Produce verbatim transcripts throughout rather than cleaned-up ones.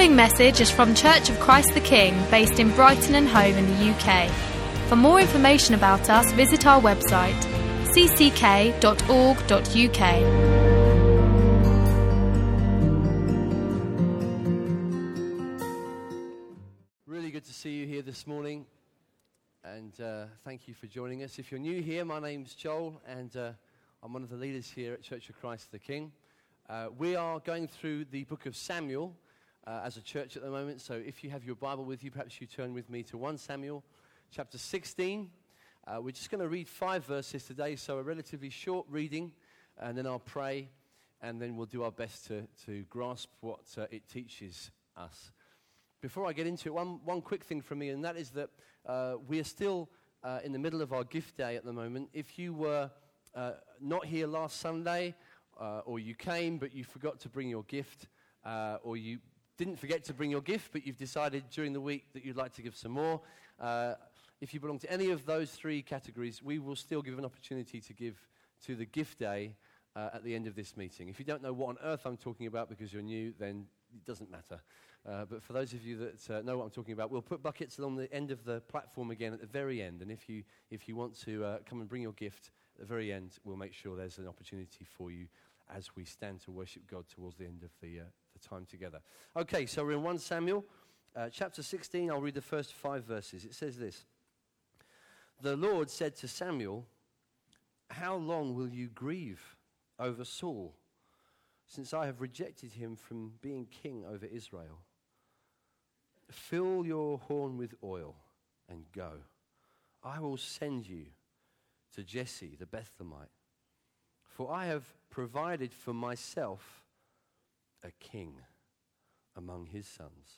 following message is from Church of Christ the King, based in Brighton and Hove in the U K. For more information about us, visit our website, c c k dot org dot u k. Really good to see you here this morning, and uh, thank you for joining us. If you're new here, my name's Joel, and uh, I'm one of the leaders here at Church of Christ the King. Uh, we are going through the book of Samuel uh, as a church at the moment, so if you have your Bible with you, perhaps you turn with me to First Samuel chapter sixteen. Uh, we're just going to read five verses today, so a relatively short reading, and then I'll pray, and then we'll do our best to, to grasp what uh, it teaches us. Before I get into it, one, one quick thing from me, and that is that uh, we are still uh, in the middle of our gift day at the moment. If you were uh, not here last Sunday, uh, or you came but you forgot to bring your gift, uh, or you didn't forget to bring your gift but you've decided during the week that you'd like to give some more, uh, if you belong to any of those three categories, we will still give an opportunity to give to the gift day uh, at the end of this meeting. If you don't know what on earth I'm talking about because you're new, then it doesn't matter. Uh, but for those of you that uh, know what I'm talking about, we'll put buckets along the end of the platform again at the very end. And if you if you want to uh, come and bring your gift at the very end, we'll make sure there's an opportunity for you as we stand to worship God towards the end of the, uh, the time together. Okay, so we're in First Samuel, uh, chapter sixteen. I'll read the first five verses. It says this. The Lord said to Samuel, "How long will you grieve over Saul, since I have rejected him from being king over Israel? Fill your horn with oil and go. I will send you to Jesse the Bethlehemite, for I have provided for myself a king among his sons."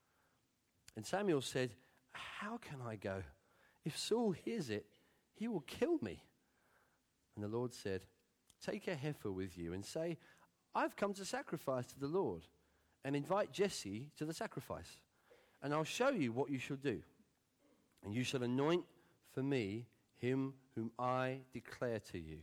And Samuel said, "How can I go? If Saul hears it, he will kill me." And the Lord said, "Take a heifer with you and say, 'I've come to sacrifice to the Lord,' and invite Jesse to the sacrifice. And I'll show you what you shall do. And you shall anoint for me him whom I declare to you."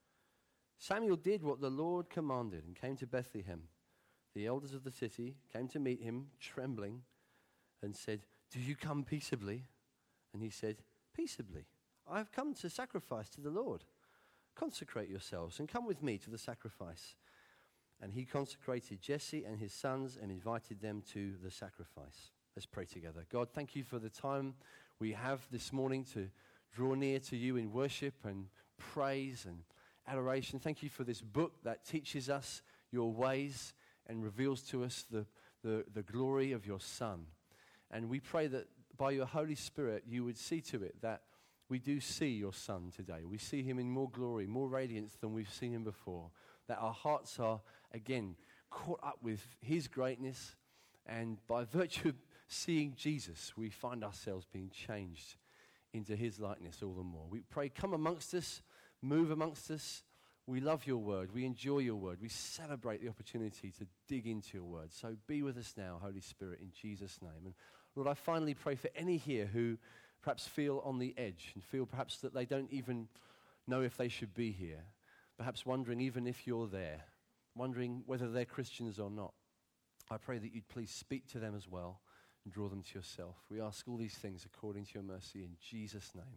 Samuel did what the Lord commanded and came to Bethlehem. The elders of the city came to meet him, trembling, and said, "Do you come peaceably?" And he said, "Peaceably. I have come to sacrifice to the Lord. Consecrate yourselves and come with me to the sacrifice." And he consecrated Jesse and his sons and invited them to the sacrifice. Let's pray together. God, thank you for the time we have this morning to draw near to you in worship and praise and adoration. Thank you for this book that teaches us your ways and reveals to us the, the, the glory of your Son. And we pray that by your Holy Spirit, you would see to it that we do see your Son today. We see him in more glory, more radiance than we've seen him before. That our hearts are, again, caught up with his greatness. And by virtue of seeing Jesus, we find ourselves being changed into his likeness all the more. We pray, come amongst us, move amongst us. We love your word. We enjoy your word. We celebrate the opportunity to dig into your word. So be with us now, Holy Spirit, in Jesus' name. And Lord, I finally pray for any here who perhaps feel on the edge and feel perhaps that they don't even know if they should be here. Perhaps wondering even if you're there, wondering whether they're Christians or not. I pray that you'd please speak to them as well and draw them to yourself. We ask all these things according to your mercy in Jesus' name.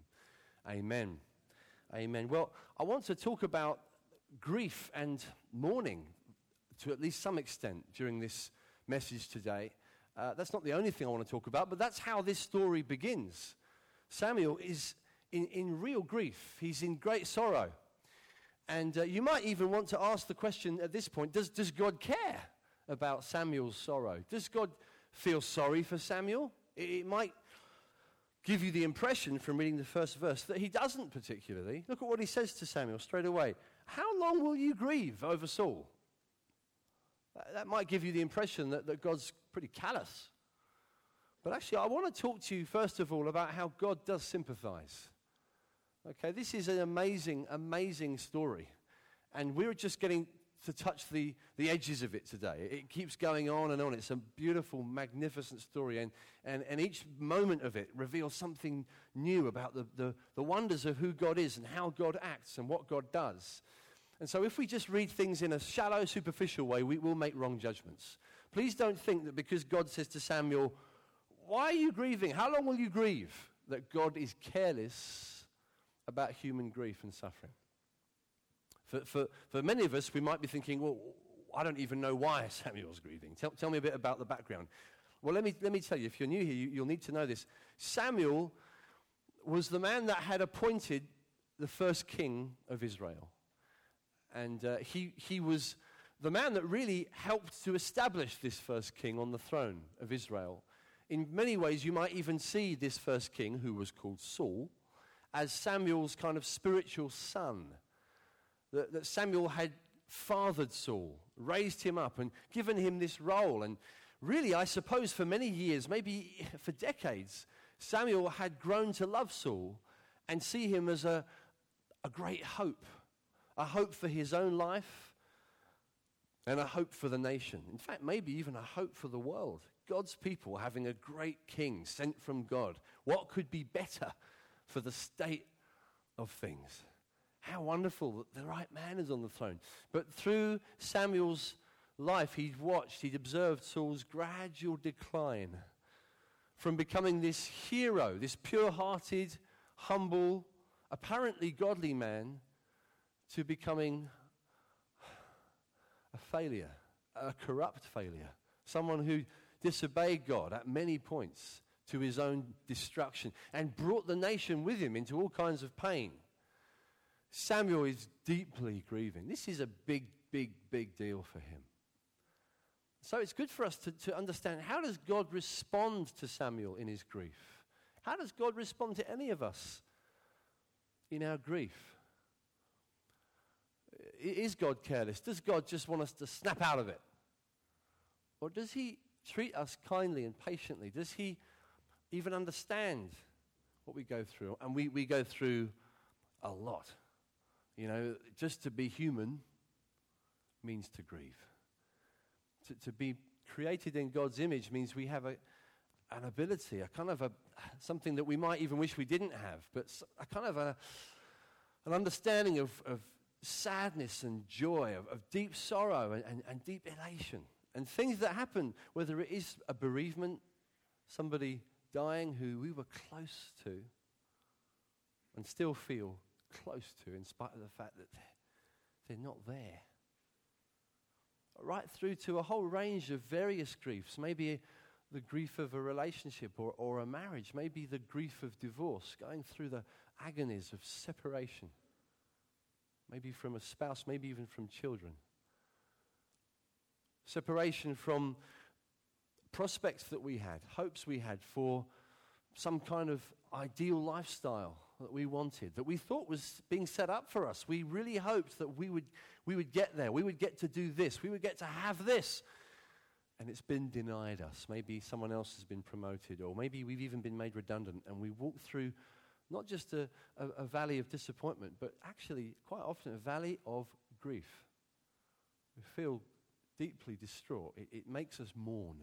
Amen. Amen. Well, I want to talk about grief and mourning to at least some extent during this message today. Uh, that's not the only thing I want to talk about, but that's how this story begins. Samuel is in, in real grief. He's in great sorrow. And uh, you might even want to ask the question at this point, does, does God care about Samuel's sorrow? Does God feel sorry for Samuel? It, it might give you the impression from reading the first verse that he doesn't particularly. Look at what he says to Samuel straight away. "How long will you grieve over Saul?" That, that might give you the impression that, that God's pretty callous. But actually, I want to talk to you first of all about how God does sympathize. Okay, this is an amazing, amazing story. And we're just getting to touch the, the edges of it today. It keeps going on and on. It's a beautiful, magnificent story. And, and, and each moment of it reveals something new about the, the, the wonders of who God is and how God acts and what God does. And so if we just read things in a shallow, superficial way, we will make wrong judgments. Please don't think that because God says to Samuel, why are you grieving? How long will you grieve? That God is careless about human grief and suffering. For, for, for many of us, we might be thinking, well, I don't even know why Samuel's grieving. Tell, tell me a bit about the background. Well, let me, let me tell you, if you're new here, you, you'll need to know this. Samuel was the man that had appointed the first king of Israel. And uh, he, he was the man that really helped to establish this first king on the throne of Israel. In many ways, you might even see this first king, who was called Saul, as Samuel's kind of spiritual son. That, that Samuel had fathered Saul, raised him up, and given him this role. And really, I suppose for many years, maybe for decades, Samuel had grown to love Saul and see him as a, a great hope, a hope for his own life and a hope for the nation. In fact, maybe even a hope for the world. God's people having a great king sent from God. What could be better for the state of things? How wonderful that the right man is on the throne. But through Samuel's life, he'd watched, he'd observed Saul's gradual decline from becoming this hero, this pure-hearted, humble, apparently godly man, to becoming a failure, a corrupt failure, someone who disobeyed God at many points to his own destruction and brought the nation with him into all kinds of pain. Samuel is deeply grieving. This is a big, big, big deal for him. So it's good for us to, to understand, how does God respond to Samuel in his grief? How does God respond to any of us in our grief? Is God careless? Does God just want us to snap out of it? Or does he treat us kindly and patiently? Does he even understand what we go through? And we, we go through a lot. You know, just to be human means to grieve. To, to be created in God's image means we have a, an ability, a kind of a, something that we might even wish we didn't have, but a kind of a, an understanding of, of sadness and joy, of, of deep sorrow and, and, and deep elation. And things that happen, whether it is a bereavement, somebody dying who we were close to and still feel close to in spite of the fact that they're not there. Right through to a whole range of various griefs. Maybe the grief of a relationship or, or a marriage. Maybe the grief of divorce, going through the agonies of separation. Maybe from a spouse, maybe even from children. Separation from prospects that we had, hopes we had for some kind of ideal lifestyle that we wanted, that we thought was being set up for us. We really hoped that we would we would get there. We would get to do this. We would get to have this. And it's been denied us. Maybe someone else has been promoted, or maybe we've even been made redundant, and we walk through not just a, a, a valley of disappointment, but actually quite often a valley of grief. We feel deeply distraught. It, it makes us mourn.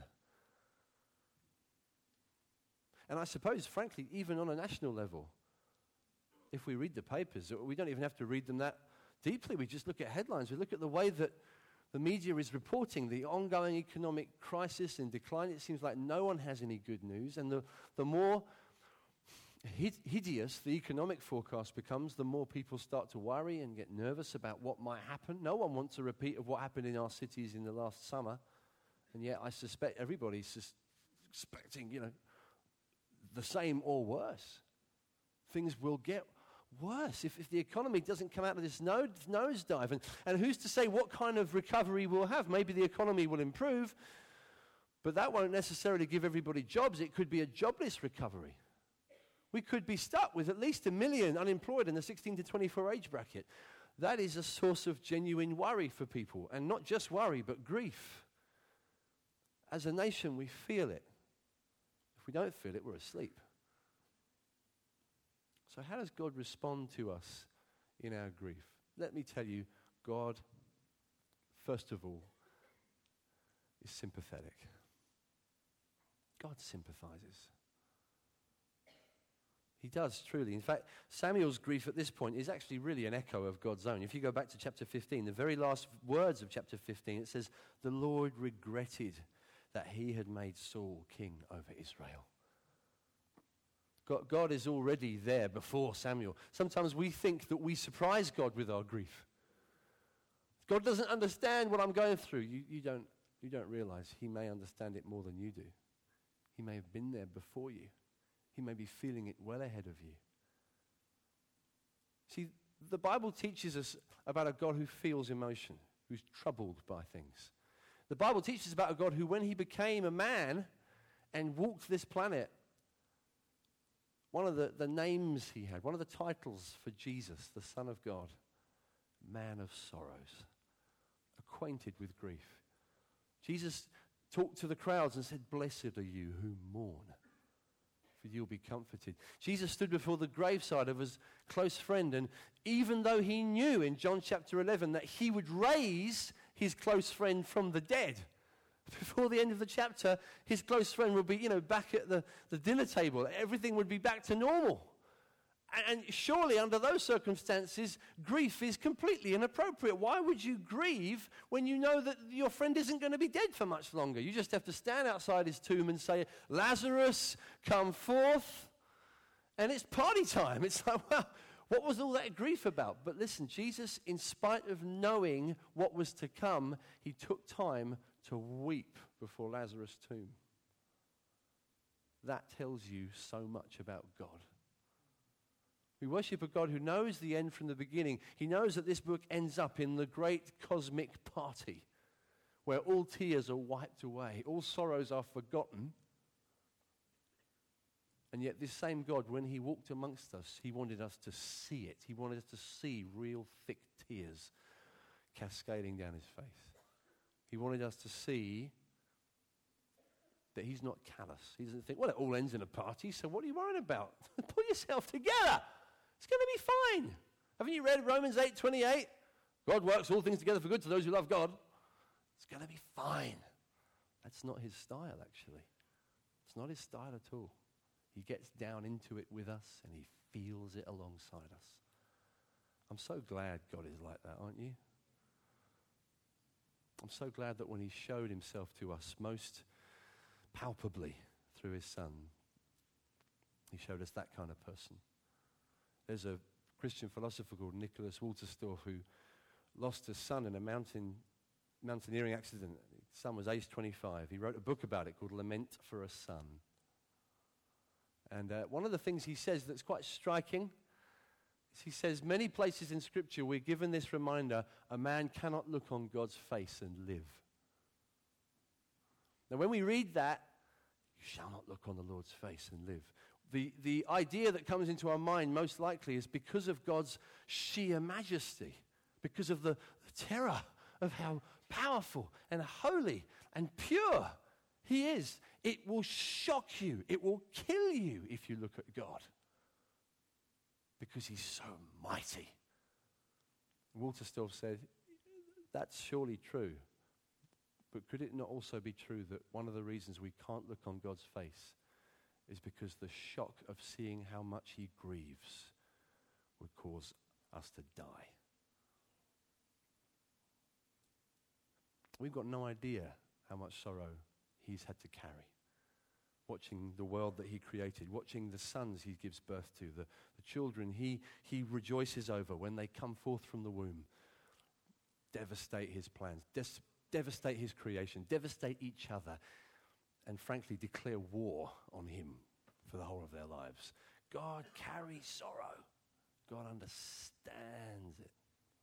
And I suppose, frankly, even on a national level, if we read the papers, we don't even have to read them that deeply. We just look at headlines. We look at the way that the media is reporting the ongoing economic crisis and decline. It seems like no one has any good news. And the, the more hid- hideous the economic forecast becomes, the more people start to worry and get nervous about what might happen. No one wants a repeat of what happened in our cities in the last summer. And yet I suspect everybody's sus- suspecting, you know, the same or worse. Things will get worse if, if the economy doesn't come out of this nose, nosedive. And, and who's to say what kind of recovery we'll have? Maybe the economy will improve, but that won't necessarily give everybody jobs. It could be a jobless recovery. We could be stuck with at least a million unemployed in the sixteen to twenty-four age bracket. That is a source of genuine worry for people, and not just worry, but grief. As a nation, we feel it. If we don't feel it, we're asleep. So how does God respond to us in our grief? Let me tell you, God, first of all, is sympathetic. God sympathizes. He does, truly. In fact, Samuel's grief at this point is actually really an echo of God's own. If you go back to chapter fifteen, the very last words of chapter fifteen, it says, the Lord regretted that he had made Saul king over Israel. God, God is already there before Samuel. Sometimes we think that we surprise God with our grief. God doesn't understand what I'm going through. You, you don't, you don't realize he may understand it more than you do. He may have been there before you. He may be feeling it well ahead of you. See, the Bible teaches us about a God who feels emotion, who's troubled by things. The Bible teaches about a God who, when he became a man and walked this planet, one of the, the names he had, one of the titles for Jesus, the Son of God, man of sorrows, acquainted with grief. Jesus talked to the crowds and said, "Blessed are you who mourn, for you'll be comforted." Jesus stood before the graveside of his close friend, and even though he knew in John chapter eleven that he would raise his close friend from the dead, before the end of the chapter, his close friend would be, you know, back at the, the dinner table. Everything would be back to normal. And, and surely under those circumstances, grief is completely inappropriate. Why would you grieve when you know that your friend isn't going to be dead for much longer? You just have to stand outside his tomb and say, "Lazarus, come forth." And it's party time. It's like, well, what was all that grief about? But listen, Jesus, in spite of knowing what was to come, he took time to weep before Lazarus' tomb. That tells you so much about God. We worship a God who knows the end from the beginning. He knows that this book ends up in the great cosmic party where all tears are wiped away, all sorrows are forgotten. And yet this same God, when he walked amongst us, he wanted us to see it. He wanted us to see real thick tears cascading down his face. He wanted us to see that he's not callous. He doesn't think, well, it all ends in a party, so what are you worrying about? Pull yourself together. It's going to be fine. Haven't you read Romans eight twenty-eight? God works all things together for good to those who love God. It's going to be fine. That's not his style, actually. It's not his style at all. He gets down into it with us, and he feels it alongside us. I'm so glad God is like that, aren't you? I'm so glad that when he showed himself to us most palpably through his son, he showed us that kind of person. There's a Christian philosopher called Nicholas Walterstorff who lost his son in a mountain mountaineering accident. His son was age twenty-five. He wrote a book about it called Lament for a Son. And uh, one of the things he says that's quite striking is he says, many places in Scripture we're given this reminder, a man cannot look on God's face and live. Now when we read that, you shall not look on the Lord's face and live. The, the idea that comes into our mind most likely is because of God's sheer majesty, because of the, the terror of how powerful and holy and pure he is. It will shock you. It will kill you if you look at God, because he's so mighty. Walterstorff said, that's surely true. But could it not also be true that one of the reasons we can't look on God's face is because the shock of seeing how much he grieves would cause us to die? We've got no idea how much sorrow he's had to carry, watching the world that he created, watching the sons he gives birth to, the, the children he, he rejoices over when they come forth from the womb, devastate his plans, des- devastate his creation, devastate each other, and frankly declare war on him for the whole of their lives. God carries sorrow. God understands it.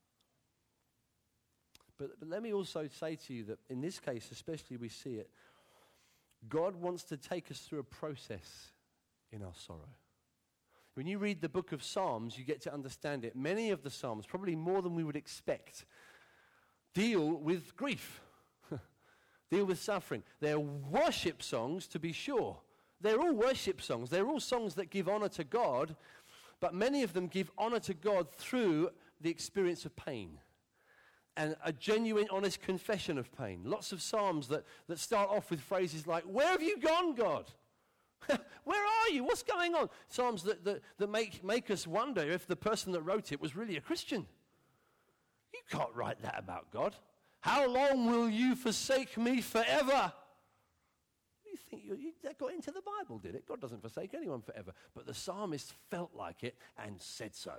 But, but let me also say to you that in this case especially we see it, God wants to take us through a process in our sorrow. When you read the book of Psalms, you get to understand it. Many of the Psalms, probably more than we would expect, deal with grief, deal with suffering. They're worship songs, to be sure. They're all worship songs. They're all songs that give honor to God, but many of them give honor to God through the experience of pain and a genuine, honest confession of pain. Lots of psalms that, that start off with phrases like, "Where have you gone, God? Where are you? What's going on?" Psalms that, that, that make, make us wonder if the person that wrote it was really a Christian. You can't write that about God. How long will you forsake me forever? think you, you, that got into the Bible, did it? God doesn't forsake anyone forever. But the psalmist felt like it and said so.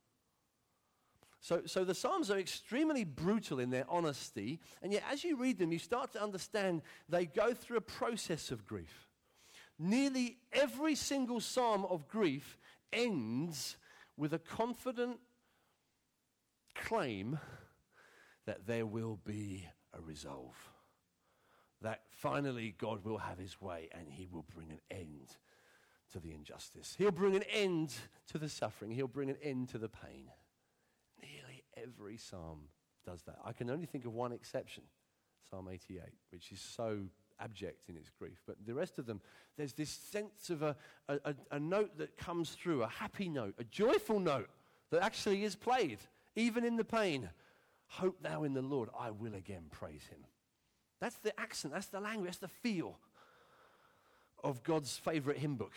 So, so the Psalms are extremely brutal in their honesty, and yet as you read them, you start to understand they go through a process of grief. Nearly every single psalm of grief ends with a confident claim that there will be a resolve, that finally God will have his way and he will bring an end to the injustice. He'll bring an end to the suffering. He'll bring an end to the pain. Nearly every psalm does that. I can only think of one exception, Psalm eighty-eight, which is so abject in its grief. But the rest of them, there's this sense of a, a, a note that comes through, a happy note, a joyful note that actually is played, even in the pain. Hope thou in the Lord, I will again praise him. That's the accent, that's the language, that's the feel of God's favorite hymn book.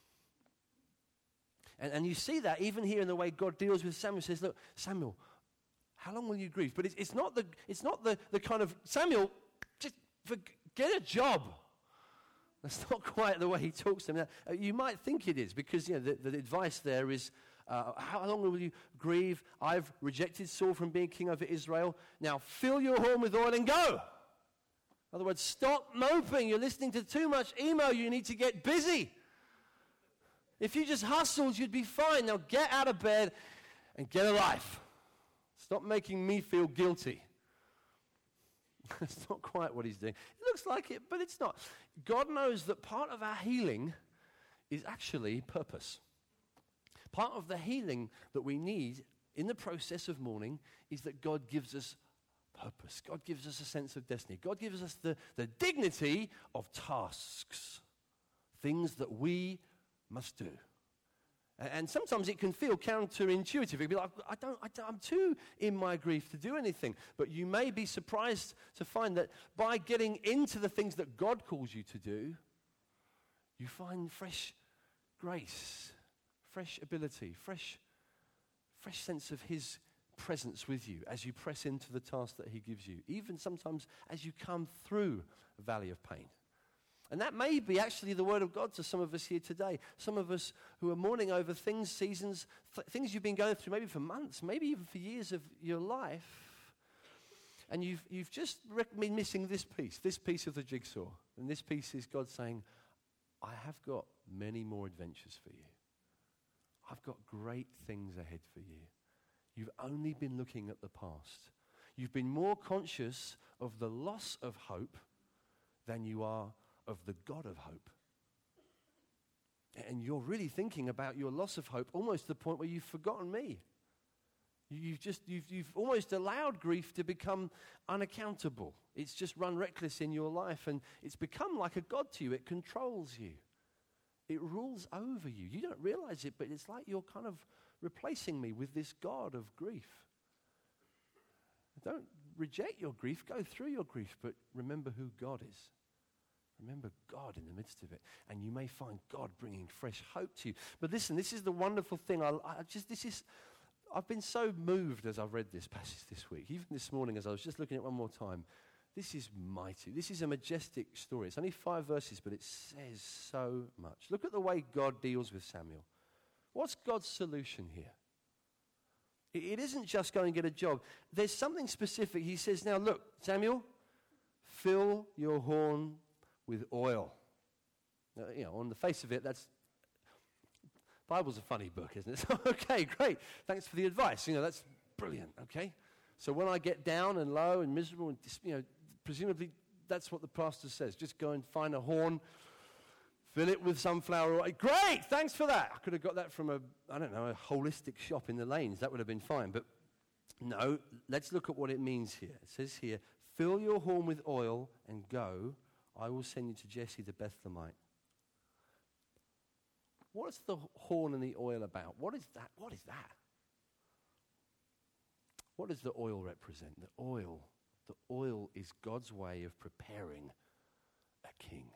And, and you see that even here in the way God deals with Samuel. He says, look, Samuel, how long will you grieve? But it's, it's not, the, it's not the, the kind of, Samuel, just for, get a job. That's not quite the way he talks to him. Now, uh, you might think it is, because you know, the, the advice there is, uh, how long will you grieve? I've rejected Saul from being king over Israel. Now fill your horn with oil and go. In other words, stop moping. You're listening to too much email. You need to get busy. If you just hustled, you'd be fine. Now get out of bed and get a life. Stop making me feel guilty. It's not quite what he's doing. It looks like it, but it's not. God knows that part of our healing is actually purpose. Part of the healing that we need in the process of mourning is that God gives us purpose. God gives us a sense of destiny. God gives us the, the dignity of tasks, things that we must do. And sometimes it can feel counterintuitive. You'll be like, I don't, I don't, I'm too in my grief to do anything. But you may be surprised to find that by getting into the things that God calls you to do, you find fresh grace, fresh ability, fresh, fresh sense of his presence with you as you press into the task that he gives you, even sometimes as you come through a valley of pain. And that may be actually the word of God to some of us here today. Some of us who are mourning over things, seasons, th- things you've been going through maybe for months, maybe even for years of your life. And you've, you've just rec- been missing this piece, this piece of the jigsaw. And this piece is God saying, I have got many more adventures for you. I've got great things ahead for you. You've only been looking at the past. You've been more conscious of the loss of hope than you are of the God of hope. And you're really thinking about your loss of hope almost to the point where you've forgotten me. You've just, you've, you've almost allowed grief to become unaccountable. It's just run reckless in your life, and it's become like a God to you. It controls you. It rules over you. You don't realize it, but it's like you're kind of replacing me with this God of grief. Don't reject your grief. Go through your grief, but remember who God is. Remember God in the midst of it, and you may find God bringing fresh hope to you. But listen, this is the wonderful thing. I, I just, this is, I've been so moved as I've read this passage this week, even this morning as I was just looking at it one more time. This is mighty. This is a majestic story. It's only five verses, but it says so much. Look at the way God deals with Samuel. What's God's solution here? It, it isn't just go and get a job. There's something specific. He says, now look, Samuel, fill your horn with oil. Now, you know, on the face of it, that's, Bible's a funny book, isn't it? So, okay, great. Thanks for the advice. You know, that's brilliant, okay? So when I get down and low and miserable, and you know, presumably that's what the pastor says. Just go and find a horn, fill it with sunflower oil. Great, thanks for that. I could have got that from a, I don't know, a holistic shop in the lanes. That would have been fine. But no, let's look at what it means here. It says here, fill your horn with oil and go. I will send you to Jesse the Bethlehemite. What's the horn and the oil about? What is that? What is that? What does the oil represent? The oil, the oil is God's way of preparing a king.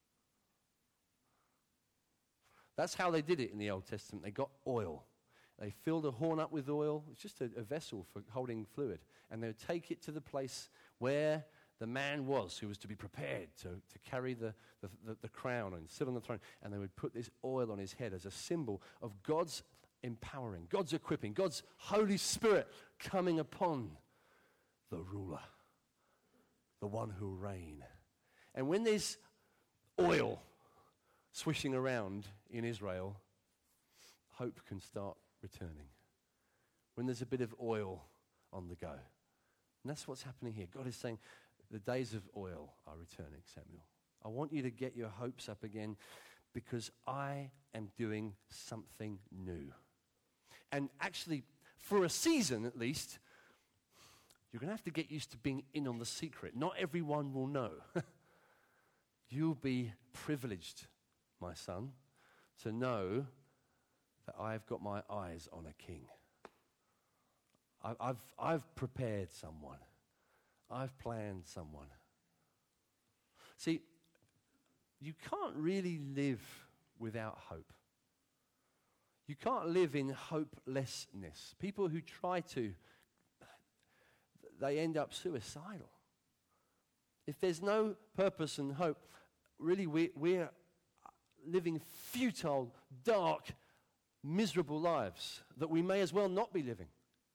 That's how they did it in the Old Testament. They got oil. They filled a horn up with oil. It's just a, a vessel for holding fluid. And they would take it to the place where the man was who was to be prepared to, to carry the, the, the, the crown and sit on the throne. And they would put this oil on his head as a symbol of God's empowering, God's equipping, God's Holy Spirit coming upon the ruler, the one who will reign. And when there's oil swishing around in Israel, hope can start returning. When there's a bit of oil on the go. And that's what's happening here. God is saying, the days of oil are returning, Samuel. I want you to get your hopes up again because I am doing something new. And actually, for a season at least, you're going to have to get used to being in on the secret. Not everyone will know. You'll be privileged, my son, to know that I've got my eyes on a king. I, I've, I've prepared someone. I've planned someone. See, you can't really live without hope. You can't live in hopelessness. People who try to, they end up suicidal. If there's no purpose and hope, really we, we're living futile, dark, miserable lives that we may as well not be living.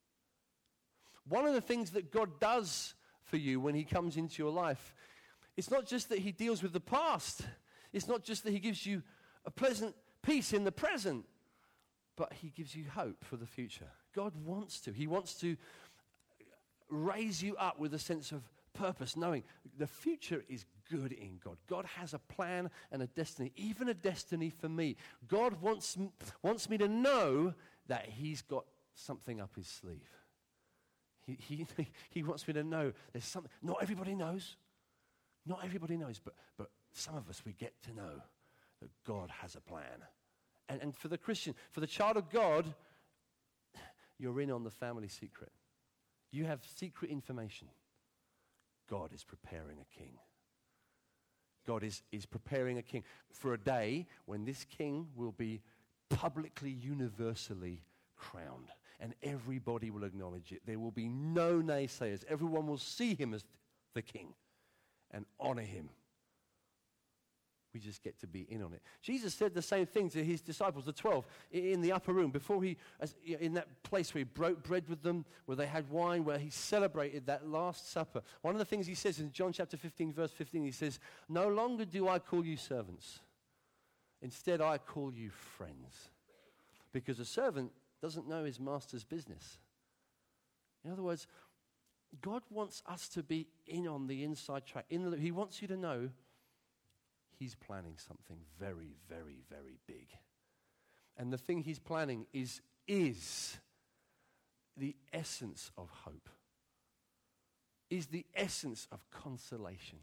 One of the things that God does for you when he comes into your life, it's not just that he deals with the past. It's not just that he gives you a pleasant peace in the present, but he gives you hope for the future. God wants to. He wants to raise you up with a sense of purpose, knowing the future is good in God. God has a plan and a destiny, even a destiny for me. God wants, wants me to know that he's got something up his sleeve. He, he, he wants me to know there's something. Not everybody knows. Not everybody knows, but, but some of us, we get to know that God has a plan. And, and for the Christian, for the child of God, you're in on the family secret. You have secret information. God is preparing a king. God is, is preparing a king for a day when this king will be publicly, universally crowned. And everybody will acknowledge it. There will be no naysayers. Everyone will see him as the king and honor him. We just get to be in on it. Jesus said the same thing to his disciples, the twelve, in the upper room, before he, as, in that place where he broke bread with them, where they had wine, where he celebrated that Last Supper. One of the things he says in John chapter fifteen, verse fifteen, he says, "No longer do I call you servants. Instead, I call you friends. Because a servant doesn't know his master's business." In other words, God wants us to be in on the inside track. In the, he wants you to know he's planning something very, very, very big. And the thing he's planning is, is the essence of hope, is the essence of consolation.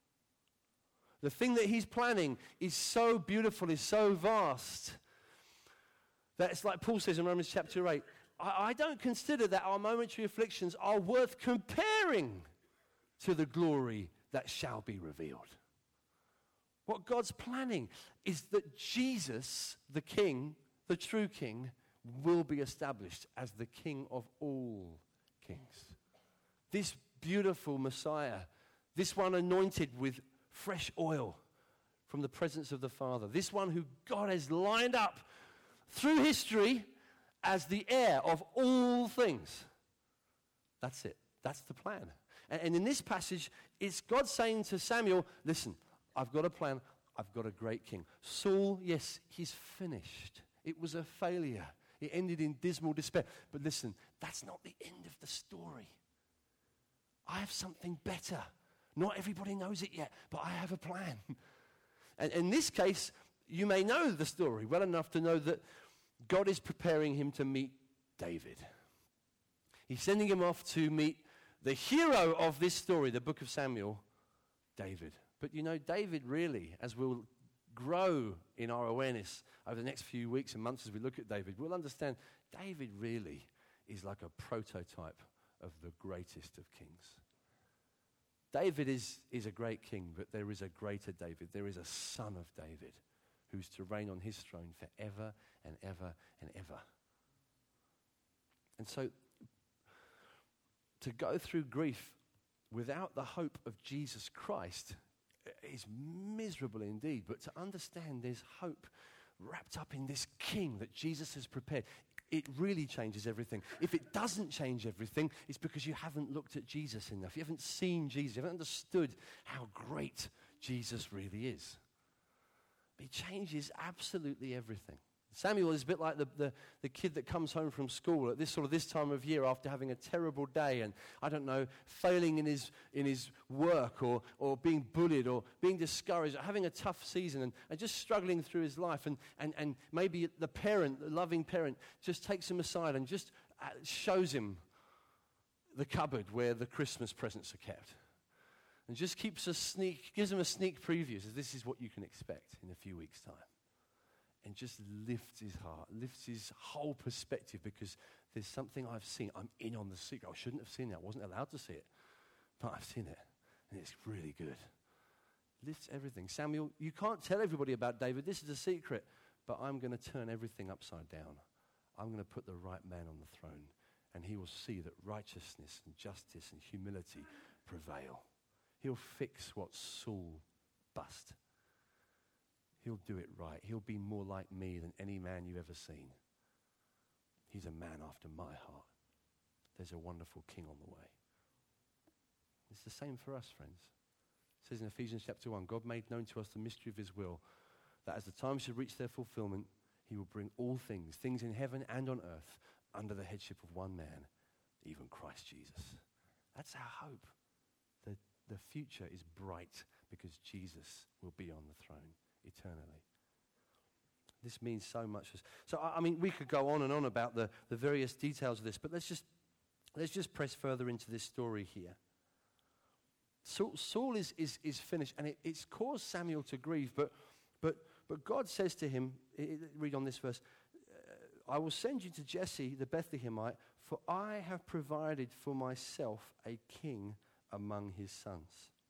The thing that he's planning is so beautiful, is so vast, that it's like Paul says in Romans chapter eight, I, I don't consider that our momentary afflictions are worth comparing to the glory that shall be revealed. What God's planning is that Jesus, the King, the true King, will be established as the King of all kings. This beautiful Messiah, this one anointed with fresh oil from the presence of the Father, this one who God has lined up through history as the heir of all things. That's it. That's the plan. And, and in this passage, it's God saying to Samuel, listen, I've got a plan. I've got a great king. Saul, yes, he's finished. It was a failure. It ended in dismal despair. But listen, that's not the end of the story. I have something better. Not everybody knows it yet, but I have a plan. And in this case, you may know the story well enough to know that God is preparing him to meet David. He's sending him off to meet the hero of this story, the book of Samuel, David. But you know, David really, as we'll grow in our awareness over the next few weeks and months as we look at David, we'll understand David really is like a prototype of the greatest of kings. David is, is a great king, but there is a greater David. There is a son of David who's to reign on his throne forever and ever and ever. And so, to go through grief without the hope of Jesus Christ is miserable indeed. But to understand there's hope wrapped up in this king that Jesus has prepared, it really changes everything. If it doesn't change everything, it's because you haven't looked at Jesus enough. You haven't seen Jesus. You haven't understood how great Jesus really is. He changes absolutely everything. Samuel is a bit like the, the, the kid that comes home from school at this sort of this time of year after having a terrible day and, I don't know, failing in his in his work or or being bullied or being discouraged or having a tough season and, and just struggling through his life. And, and, and maybe the parent, the loving parent, just takes him aside and just shows him the cupboard where the Christmas presents are kept. And just keeps a sneak, gives him a sneak preview, says this is what you can expect in a few weeks' time. And just lifts his heart, lifts his whole perspective because there's something I've seen. I'm in on the secret. I shouldn't have seen it. I wasn't allowed to see it. But I've seen it. And it's really good. Lifts everything. Samuel, you can't tell everybody about David. This is a secret. But I'm going to turn everything upside down. I'm going to put the right man on the throne. And he will see that righteousness and justice and humility prevail. He'll fix what Saul bust. He'll do it right. He'll be more like me than any man you've ever seen. He's a man after my heart. There's a wonderful king on the way. It's the same for us, friends. It says in Ephesians chapter one, God made known to us the mystery of his will, that as the time should reach their fulfillment, he will bring all things, things in heaven and on earth, under the headship of one man, even Christ Jesus. That's our hope. The, the future is bright because Jesus will be on the throne eternally. This means so much. So, I mean, we could go on and on about the, the various details of this, but let's just let's just press further into this story here. Saul, Saul is, is, is finished, and it, it's caused Samuel to grieve, but but but God says to him, read on this verse, I will send you to Jesse the Bethlehemite, for I have provided for myself a king among his sons.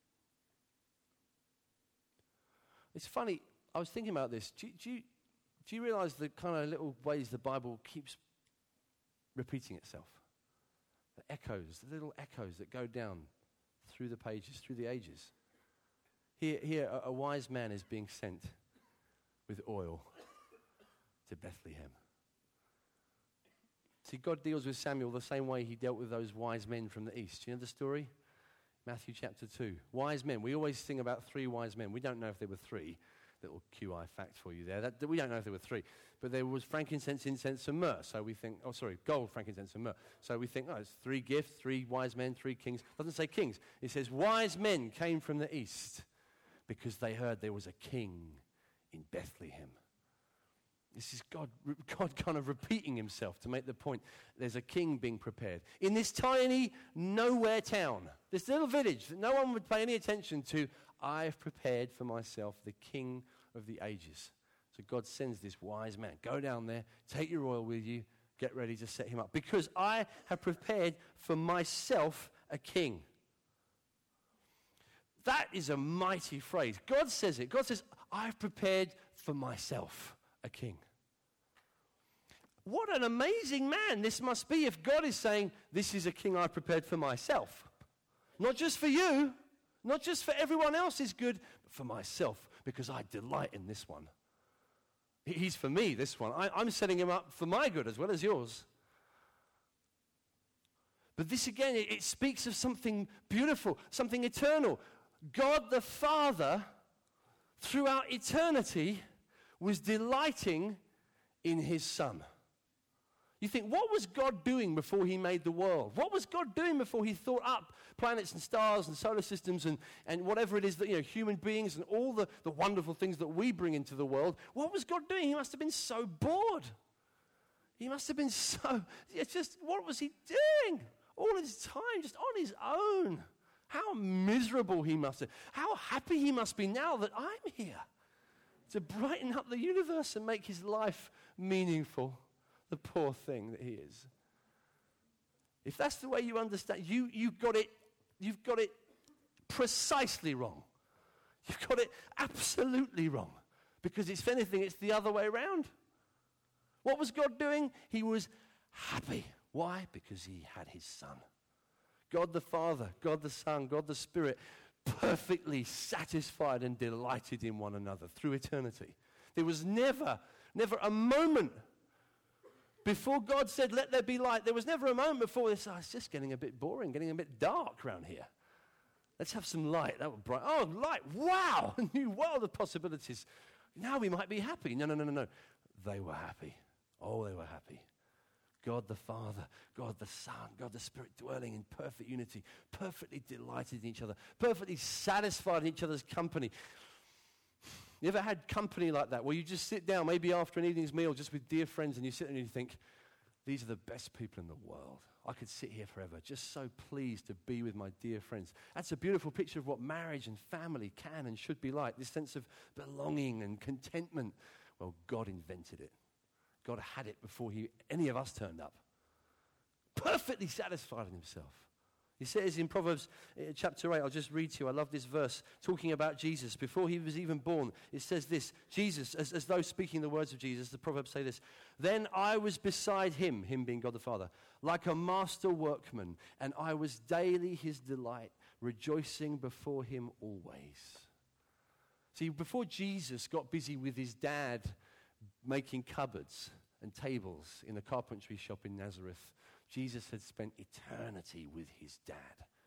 It's funny, I was thinking about this. Do, do, you, do you realize the kind of little ways the Bible keeps repeating itself? The echoes, the little echoes that go down through the pages, through the ages. Here, here a, a wise man is being sent with oil to Bethlehem. See, God deals with Samuel the same way he dealt with those wise men from the east. Do you know the story? Matthew chapter two. Wise men. We always sing about three wise men. We don't know if there were three. Little Q I fact for you there. That, we don't know if there were three. But there was frankincense, incense, and myrrh. So we think, oh, sorry, gold, frankincense, and myrrh. So we think, oh, it's three gifts, three wise men, three kings. It doesn't say kings. It says wise men came from the east because they heard there was a king in Bethlehem. This is God, God kind of repeating himself to make the point. There's a king being prepared. In this tiny, nowhere town, this little village that no one would pay any attention to, I have prepared for myself the king of the ages. So God sends this wise man. Go down there, take your oil with you, get ready to set him up. Because I have prepared for myself a king. That is a mighty phrase. God says it. God says, I've prepared for myself a king. What an amazing man this must be if God is saying, this is a king I prepared for myself. Not just for you, not just for everyone else is good, but for myself, because I delight in this one. He's for me, this one. I, I'm setting him up for my good as well as yours. But this again, it, it speaks of something beautiful, something eternal. God the Father, throughout eternity, was delighting in his Son. You think, what was God doing before he made the world? What was God doing before he thought up planets and stars and solar systems and, and whatever it is that, you know, human beings and all the, the wonderful things that we bring into the world? What was God doing? He must have been so bored. He must have been so, it's just, what was he doing? All his time, just on his own. How miserable he must have. How happy he must be now that I'm here to brighten up the universe and make his life meaningful. The poor thing that he is. If that's the way you understand, you, you've got it, you've got it precisely wrong. You've got it absolutely wrong. Because if anything, it's the other way around. What was God doing? He was happy. Why? Because he had his Son. God the Father, God the Son, God the Spirit, perfectly satisfied and delighted in one another through eternity. There was never, never a moment before God said, let there be light. There was never a moment before this, oh, it's just getting a bit boring, getting a bit dark around here. Let's have some light. That would bright. Oh, light. Wow. A new world of possibilities. Now we might be happy. No, no, no, no, no. They were happy. Oh, they were happy. God the Father, God the Son, God the Spirit dwelling in perfect unity, perfectly delighted in each other, perfectly satisfied in each other's company. You ever had company like that where you just sit down, maybe after an evening's meal, just with dear friends, and you sit there and you think, these are the best people in the world. I could sit here forever, just so pleased to be with my dear friends. That's a beautiful picture of what marriage and family can and should be like, this sense of belonging and contentment. Well, God invented it. God had it before he, any of us turned up. Perfectly satisfied in himself. He says in Proverbs uh, chapter eight, I'll just read to you, I love this verse, talking about Jesus. Before he was even born, it says this, Jesus, as, as though speaking the words of Jesus, the Proverbs say this, then I was beside him, him being God the Father, like a master workman, and I was daily his delight, rejoicing before him always. See, before Jesus got busy with his dad making cupboards and tables in a carpentry shop in Nazareth, Jesus had spent eternity with his dad.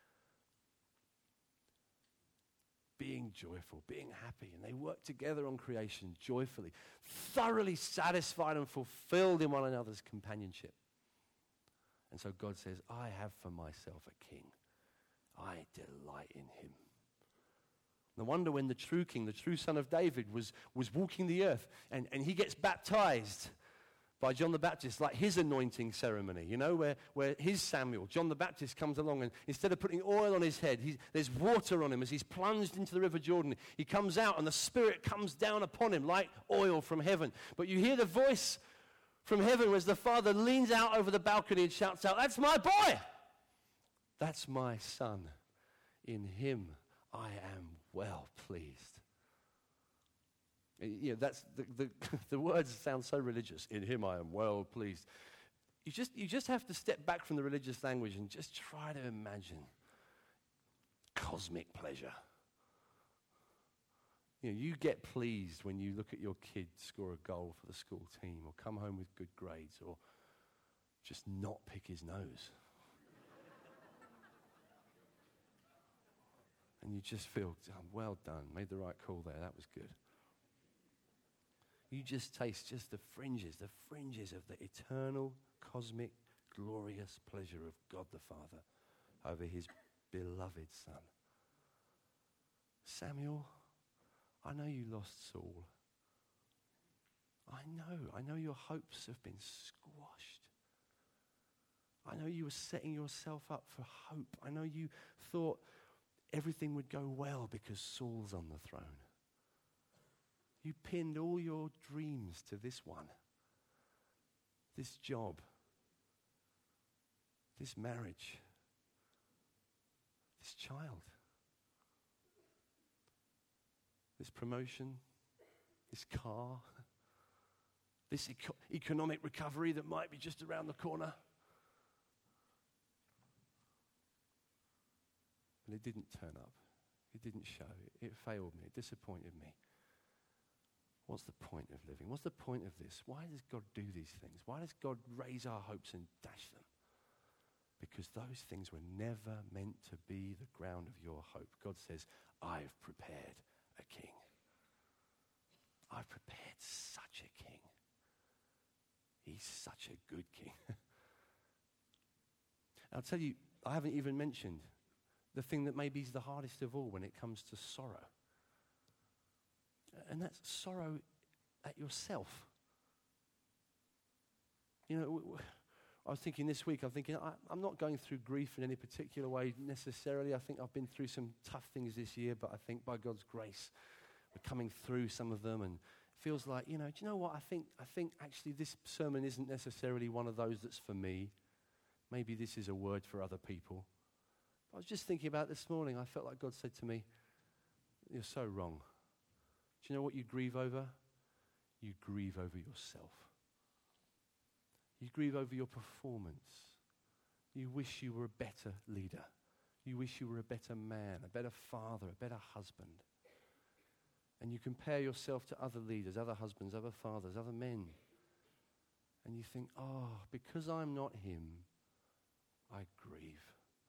Being joyful, being happy, and they worked together on creation joyfully, thoroughly satisfied and fulfilled in one another's companionship. And so God says, I have for myself a king. I delight in him. No wonder when the true king, the true son of David, was, was walking the earth, and, and he gets baptized by John the Baptist, like his anointing ceremony, you know, where, where his Samuel, John the Baptist, comes along, and instead of putting oil on his head, he, there's water on him as he's plunged into the River Jordan. He comes out, and the Spirit comes down upon him like oil from heaven. But you hear the voice from heaven as the Father leans out over the balcony and shouts out, that's my boy! That's my son. In him I am well pleased. You know, that's the, the, the words sound so religious. In him I am well pleased. You just, you just have to step back from the religious language and just try to imagine cosmic pleasure. You know, you get pleased when you look at your kid score a goal for the school team, or come home with good grades, or just not pick his nose. And you just feel, oh, well done, made the right call there, that was good. You just taste just the fringes, the fringes of the eternal, cosmic, glorious pleasure of God the Father over his beloved Son. Samuel, I know you lost Saul. I know, I know your hopes have been squashed. I know you were setting yourself up for hope. I know you thought everything would go well because Saul's on the throne. You pinned all your dreams to this one, this job, this marriage, this child, this promotion, this car, this eco- economic recovery that might be just around the corner. And it didn't turn up. It didn't show. It failed me. It disappointed me. What's the point of living? What's the point of this? Why does God do these things? Why does God raise our hopes and dash them? Because those things were never meant to be the ground of your hope. God says, I've prepared a king. I've prepared such a king. He's such a good king. I'll tell you, I haven't even mentioned the thing that maybe is the hardest of all when it comes to sorrow. And that's sorrow at yourself. You know, w- w- I was thinking this week, I'm thinking, I, I'm not going through grief in any particular way necessarily. I think I've been through some tough things this year, but I think by God's grace, we're coming through some of them, and it feels like, you know, do you know what? I think, I think actually this sermon isn't necessarily one of those that's for me. Maybe this is a word for other people. I was just thinking about it this morning. I felt like God said to me, you're so wrong. Do you know what you grieve over? You grieve over yourself. You grieve over your performance. You wish you were a better leader. You wish you were a better man, a better father, a better husband. And you compare yourself to other leaders, other husbands, other fathers, other men. And you think, oh, because I'm not him, I grieve.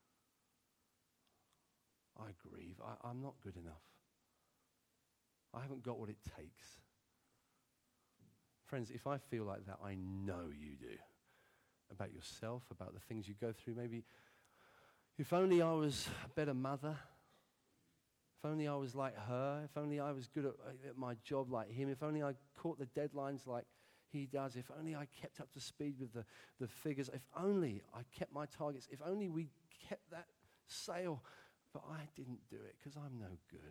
I grieve. I, I'm not good enough. I haven't got what it takes. Friends, if I feel like that, I know you do. About yourself, about the things you go through. Maybe, if only I was a better mother. If only I was like her. If only I was good at, at my job like him. If only I caught the deadlines like he does. If only I kept up to speed with the, the figures. If only I kept my targets. If only we kept that sale. But I didn't do it because I'm no good.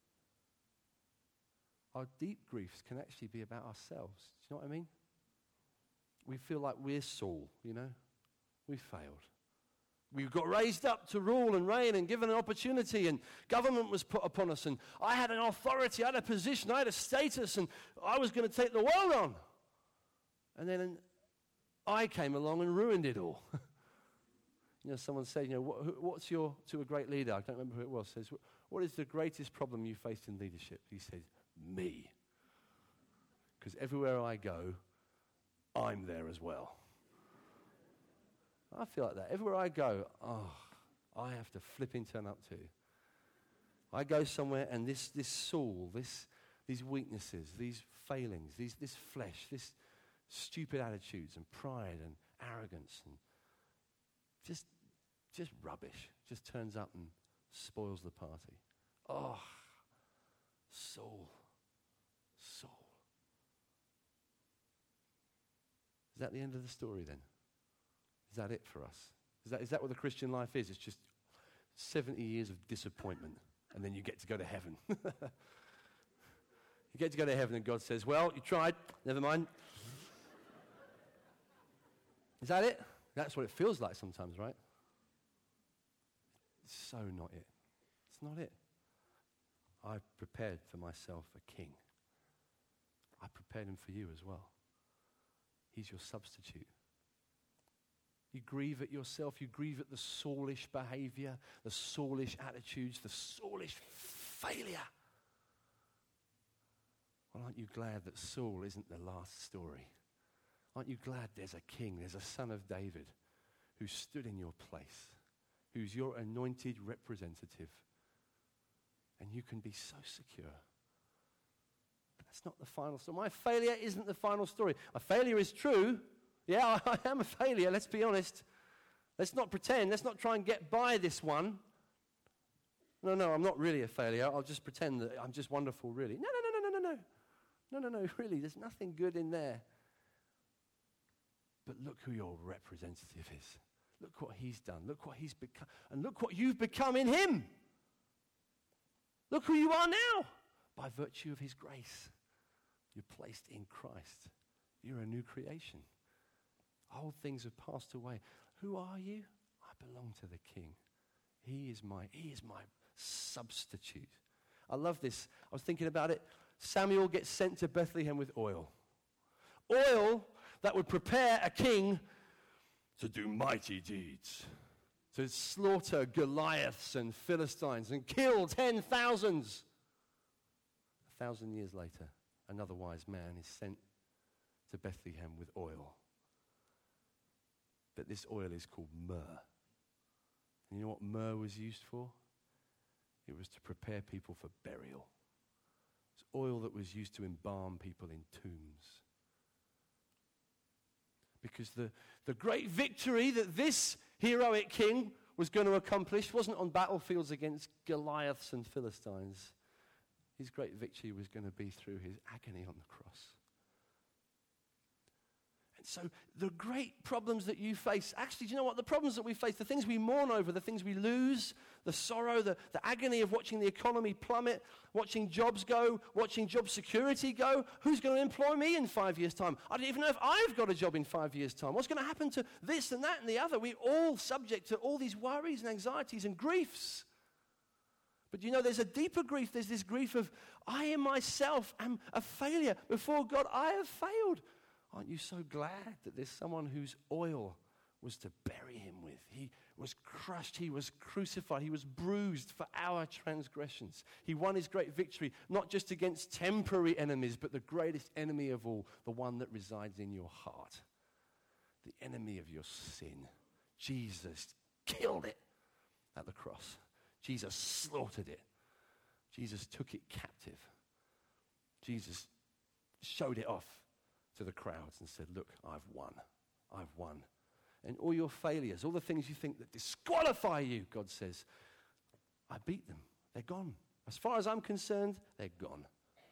Our deep griefs can actually be about ourselves. Do you know what I mean? We feel like we're Saul, you know. We failed. We got raised up to rule and reign and given an opportunity, and government was put upon us, and I had an authority, I had a position, I had a status, and I was going to take the world on. And then I came along and ruined it all. You know, someone said, you know, what, what's your, to a great leader, I don't remember who it was, says, what is the greatest problem you faced in leadership? He said, me. Because everywhere I go, I'm there as well. I feel like that. Everywhere I go, oh, I have to flipping turn up to. I go somewhere and this, this soul, this, these weaknesses, these failings, these, this flesh, this stupid attitudes and pride and arrogance and just, just rubbish, just turns up and spoils the party. Oh, soul, soul. Is that the end of the story then? Is that it for us? Is that, is that what the Christian life is? It's just seventy years of disappointment, and then you get to go to heaven. You get to go to heaven, and God says, well, you tried, never mind. Is that it? That's what it feels like sometimes, right? It's so not it. It's not it. I prepared for myself a king. I prepared him for you as well. He's your substitute. You grieve at yourself. You grieve at the Saulish behavior, the Saulish attitudes, the Saulish failure. Well, aren't you glad that Saul isn't the last story? Aren't you glad there's a king, there's a son of David who stood in your place, who's your anointed representative, and you can be so secure. But that's not the final story. My failure isn't the final story. My failure is true. Yeah, I, I am a failure, let's be honest. Let's not pretend. Let's not try and get by this one. No, no, I'm not really a failure. I'll just pretend that I'm just wonderful, really. No, no, no, no, no, no. No, no, no, really, there's nothing good in there. But look who your representative is. Look what he's done. Look what he's become. And look what you've become in him. Look who you are now. By virtue of his grace. You're placed in Christ. You're a new creation. Old things have passed away. Who are you? I belong to the King. He is my, he is my substitute. I love this. I was thinking about it. Samuel gets sent to Bethlehem with oil. Oil that would prepare a king to do mighty deeds, to slaughter Goliaths and Philistines and kill ten thousands. A thousand years later, another wise man is sent to Bethlehem with oil. But this oil is called myrrh. And you know what myrrh was used for? It was to prepare people for burial. It's oil that was used to embalm people in tombs. Because the, the great victory that this heroic king was going to accomplish wasn't on battlefields against Goliaths and Philistines. His great victory was going to be through his agony on the cross. And so the great problems that you face, actually, do you know what? The problems that we face, the things we mourn over, the things we lose, the sorrow, the, the agony of watching the economy plummet, watching jobs go, watching job security go. Who's going to employ me in five years' time? I don't even know if I've got a job in five years' time. What's going to happen to this and that and the other? We're all subject to all these worries and anxieties and griefs. But you know, there's a deeper grief. There's this grief of, I in myself am a failure. Before God, I have failed. Aren't you so glad that there's someone whose oil was to bury him with? He was crushed. He was crucified. He was bruised for our transgressions. He won his great victory, not just against temporary enemies, but the greatest enemy of all, the one that resides in your heart, the enemy of your sin. Jesus killed it at the cross. Jesus slaughtered it. Jesus took it captive. Jesus showed it off to the crowds and said, look, I've won. I've won. And all your failures, all the things you think that disqualify you, God says, I beat them. They're gone. As far as I'm concerned, they're gone.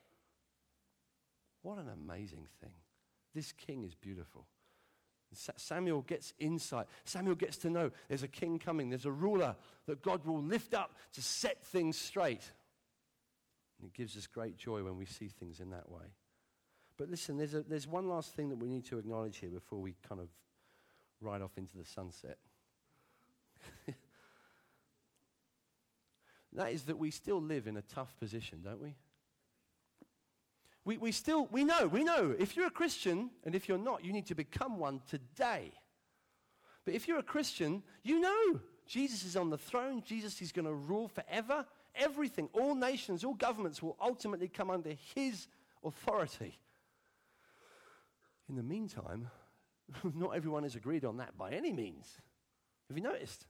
What an amazing thing. This king is beautiful. Samuel gets insight. Samuel gets to know there's a king coming. There's a ruler that God will lift up to set things straight. And it gives us great joy when we see things in that way. But listen, there's, a, there's one last thing that we need to acknowledge here before we kind of ride off into the sunset. That is that we still live in a tough position, don't we? We, we still, we know, we know. If you're a Christian, and if you're not, you need to become one today. But if you're a Christian, you know Jesus is on the throne. Jesus is going to rule forever. Everything, all nations, all governments will ultimately come under his authority. In the meantime, not everyone has agreed on that by any means. Have you noticed?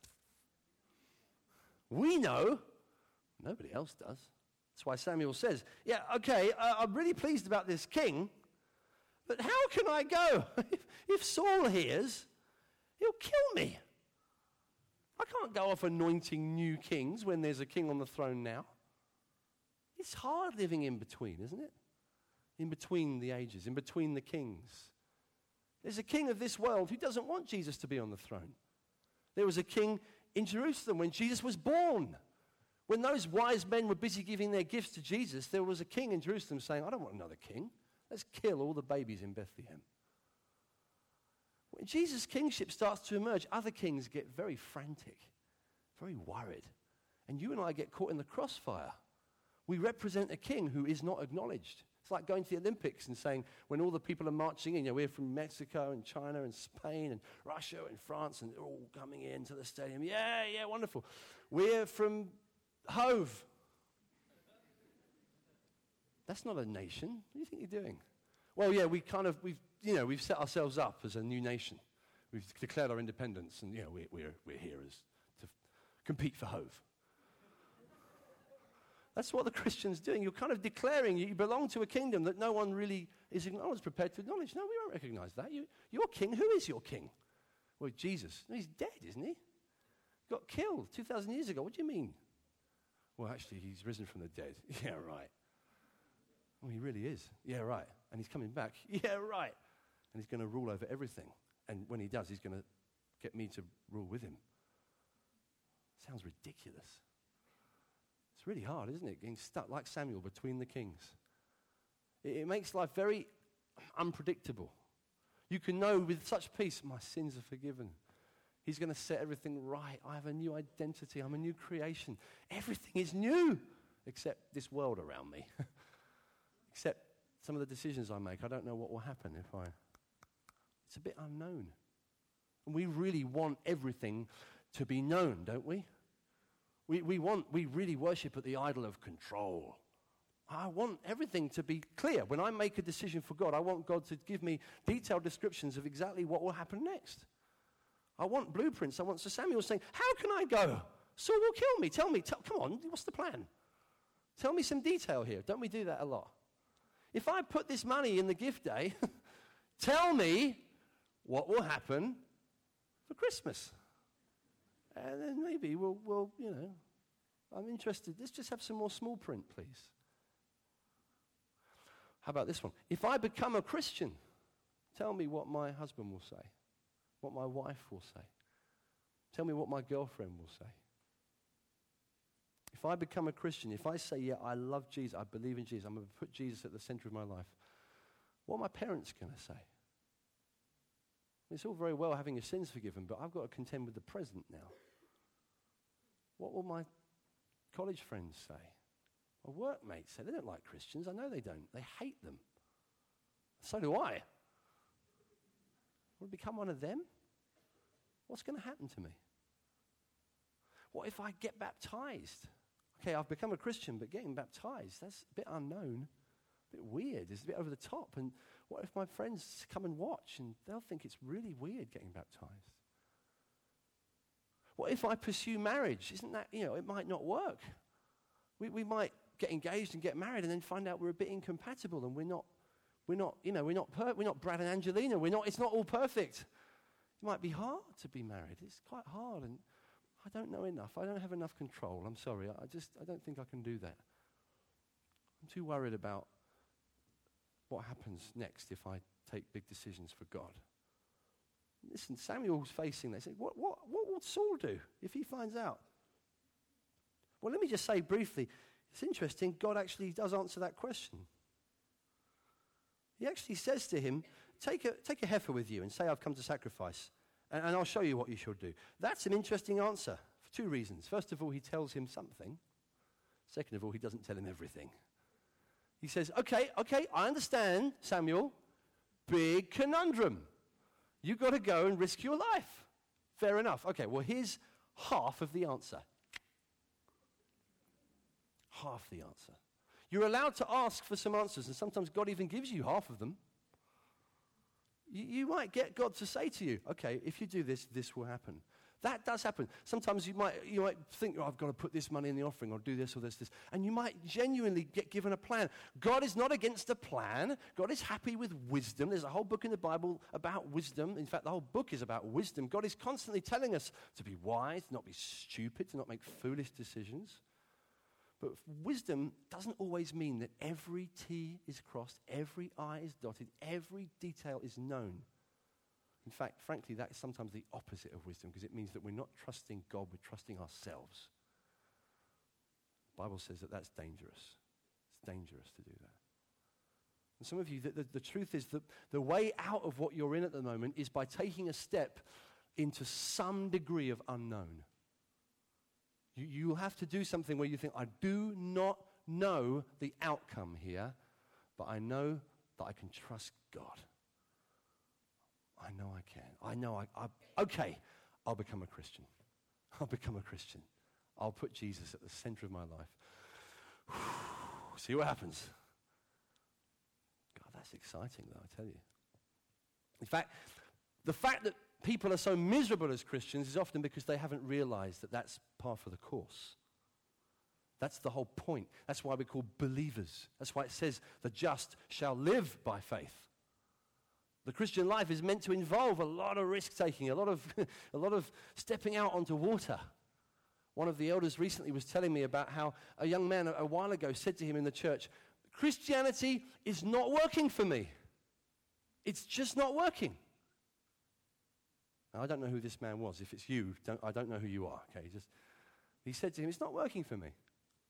We know, nobody else does. That's why Samuel says, yeah, okay, uh, I'm really pleased about this king, but how can I go? if, if Saul hears, he'll kill me. I can't go off anointing new kings when there's a king on the throne now. It's hard living in between, isn't it? In between the ages, in between the kings. There's a king of this world who doesn't want Jesus to be on the throne. There was a king in Jerusalem when Jesus was born. When those wise men were busy giving their gifts to Jesus, there was a king in Jerusalem saying, I don't want another king. Let's kill all the babies in Bethlehem. When Jesus' kingship starts to emerge, other kings get very frantic, very worried. And you and I get caught in the crossfire. We represent a king who is not acknowledged. It's like going to the Olympics and saying, when all the people are marching in, you know, we're from Mexico and China and Spain and Russia and France, and they're all coming into the stadium. Yeah, yeah, wonderful. We're from Hove. That's not a nation. What do you think you're doing? Well, yeah, we kind of, we've, you know, we've set ourselves up as a new nation. We've declared our independence, and, you know, we're, we're, we're here as to f- compete for Hove. That's what the Christian's doing. You're kind of declaring you belong to a kingdom that no one really is no one's prepared to acknowledge. No, we don't recognize that. You, your king, who is your king? Well, Jesus. No, he's dead, isn't he? Got killed two thousand years ago. What do you mean? Well, actually, he's risen from the dead. Yeah, right. Well, he really is. Yeah, right. And he's coming back. Yeah, right. And he's going to rule over everything. And when he does, he's going to get me to rule with him. Sounds ridiculous. It's really hard, isn't it? Getting stuck like Samuel between the kings. It, it makes life very unpredictable. You can know with such peace, my sins are forgiven. He's going to set everything right. I have a new identity. I'm a new creation. Everything is new except this world around me. Except some of the decisions I make. I don't know what will happen if I... It's a bit unknown. And we really want everything to be known, don't we? We, we want, we really worship at the idol of control. I want everything to be clear. When I make a decision for God, I want God to give me detailed descriptions of exactly what will happen next. I want blueprints. I want, so Samuel's saying, how can I go? Saul will kill me. Tell me, tell, come on, what's the plan? Tell me some detail here. Don't we do that a lot? If I put this money in the gift day, tell me what will happen for Christmas. And then maybe we'll, we'll, you know, I'm interested. Let's just have some more small print, please. How about this one? If I become a Christian, tell me what my husband will say, what my wife will say. Tell me what my girlfriend will say. If I become a Christian, if I say, yeah, I love Jesus, I believe in Jesus, I'm going to put Jesus at the center of my life, what are my parents going to say? It's all very well having your sins forgiven, but I've got to contend with the present now. What will my college friends say? My workmates say? They don't like Christians. I know they don't. They hate them. So do I. Want to become one of them? What's going to happen to me? What if I get baptized? Okay, I've become a Christian, but getting baptized, that's a bit unknown, a bit weird. It's a bit over the top. And what if my friends come and watch and they'll think it's really weird getting baptized? What if I pursue marriage? Isn't that, you know, it might not work. We we might get engaged and get married and then find out we're a bit incompatible and we're not, we're not, you know, we're not per- we're not Brad and Angelina. We're not, it's not all perfect. It might be hard to be married. It's quite hard, and I don't know enough. I don't have enough control. I'm sorry. I just, I don't think I can do that. I'm too worried about what happens next if I take big decisions for God. Listen, Samuel's facing that. He said, what, what, what will Saul do if he finds out? Well, let me just say briefly, it's interesting, God actually does answer that question. He actually says to him, take a, take a heifer with you and say, I've come to sacrifice, and, and I'll show you what you should do. That's an interesting answer for two reasons. First of all, he tells him something. Second of all, he doesn't tell him everything. He says, okay, okay, I understand, Samuel, big conundrum. You've got to go and risk your life. Fair enough. Okay, well, here's half of the answer. Half the answer. You're allowed to ask for some answers, and sometimes God even gives you half of them. You, you might get God to say to you, okay, if you do this, this will happen. That does happen. Sometimes you might you might think, oh, I've got to put this money in the offering or do this or this, this. And you might genuinely get given a plan. God is not against a plan. God is happy with wisdom. There's a whole book in the Bible about wisdom. In fact, the whole book is about wisdom. God is constantly telling us to be wise, to not be stupid, to not make foolish decisions. But wisdom doesn't always mean that every T is crossed, every I is dotted, every detail is known. In fact, frankly, that is sometimes the opposite of wisdom, because it means that we're not trusting God, we're trusting ourselves. The Bible says that that's dangerous. It's dangerous to do that. And some of you, the, the, the truth is that the way out of what you're in at the moment is by taking a step into some degree of unknown. You, you'll have to do something where you think, I do not know the outcome here, but I know that I can trust God. I know I can. I know I, I, okay, I'll become a Christian. I'll become a Christian. I'll put Jesus at the center of my life. See what happens. God, that's exciting though, I tell you. In fact, the fact that people are so miserable as Christians is often because they haven't realized that that's par for the course. That's the whole point. That's why we're called believers. That's why it says the just shall live by faith. The Christian life is meant to involve a lot of risk-taking, a lot of a lot of stepping out onto water. One of the elders recently was telling me about how a young man a, a while ago said to him in the church, Christianity is not working for me. It's just not working. Now, I don't know who this man was. If it's you, don't, I don't know who you are. Okay, just he said to him, it's not working for me.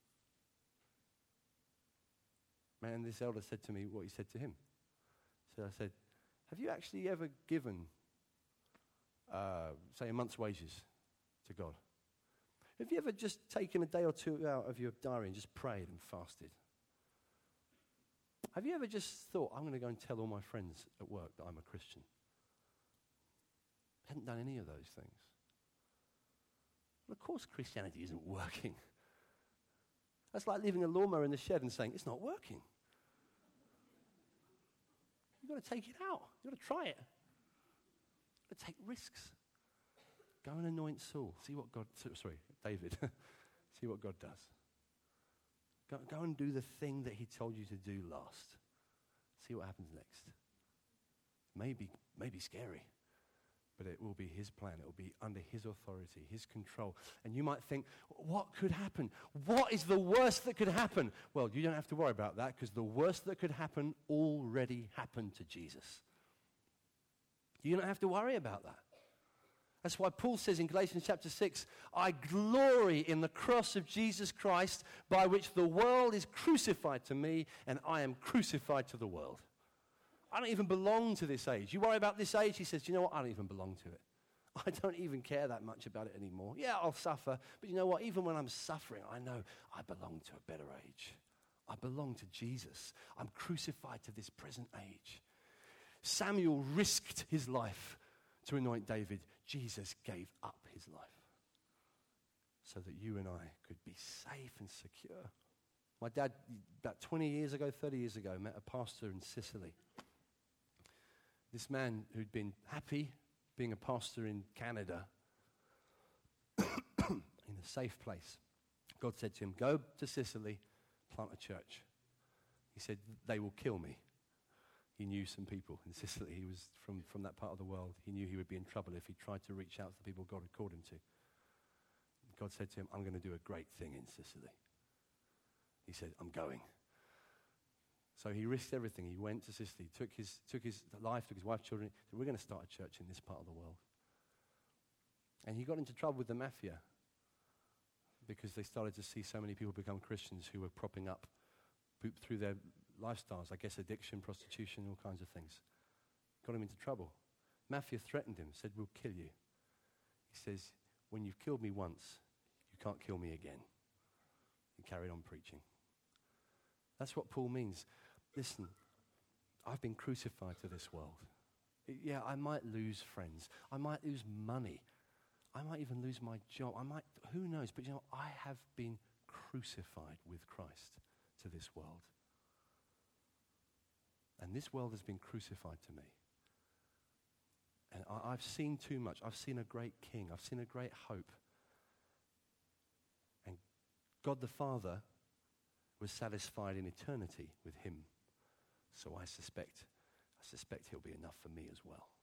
Man, this elder said to me what he said to him. So I said, have you actually ever given, uh, say, a month's wages to God? Have you ever just taken a day or two out of your diary and just prayed and fasted? Have you ever just thought, I'm going to go and tell all my friends at work that I'm a Christian? I hadn't done any of those things. Well, of course Christianity isn't working. That's like leaving a lawnmower in the shed and saying, it's not working. You've got to take it out. You've got to try it. You've got to take risks. Go and anoint Saul. See what God, sorry, David. See what God does. Go, go and do the thing that he told you to do last. See what happens next. Maybe, maybe scary, but it will be his plan. It will be under his authority, his control. And you might think, what could happen? What is the worst that could happen? Well, you don't have to worry about that, because the worst that could happen already happened to Jesus. You don't have to worry about that. That's why Paul says in Galatians chapter six, I glory in the cross of Jesus Christ, by which the world is crucified to me, and I am crucified to the world. I don't even belong to this age. You worry about this age? He says, you know what? I don't even belong to it. I don't even care that much about it anymore. Yeah, I'll suffer, but you know what? Even when I'm suffering, I know I belong to a better age. I belong to Jesus. I'm crucified to this present age. Samuel risked his life to anoint David. Jesus gave up his life. so that you and I could be safe and secure. My dad, about twenty years ago, thirty years ago, met a pastor in Sicily. This man who'd been happy being a pastor in Canada, in a safe place. God said to him, go to Sicily, plant a church. He said, they will kill me. He knew some people in Sicily. He was from, from that part of the world. He knew he would be in trouble if he tried to reach out to the people God had called him to. God said to him, I'm going to do a great thing in Sicily. He said, I'm going. So he risked everything. He went to Sicily, took his, took his life, took his wife, children. Said, we're going to start a church in this part of the world. And he got into trouble with the mafia because they started to see so many people become Christians who were propping up through their lifestyles, I guess addiction, prostitution, all kinds of things. Got him into trouble. Mafia threatened him, said, we'll kill you. He says, when you've killed me once, you can't kill me again. He carried on preaching. That's what Paul means. Listen, I've been crucified to this world. Yeah, I might lose friends. I might lose money. I might even lose my job. I might, who knows? But you know, I have been crucified with Christ to this world. And this world has been crucified to me. And I, I've seen too much. I've seen a great king. I've seen a great hope. And God the Father was satisfied in eternity with him. So I suspect, I suspect he'll be enough for me as well.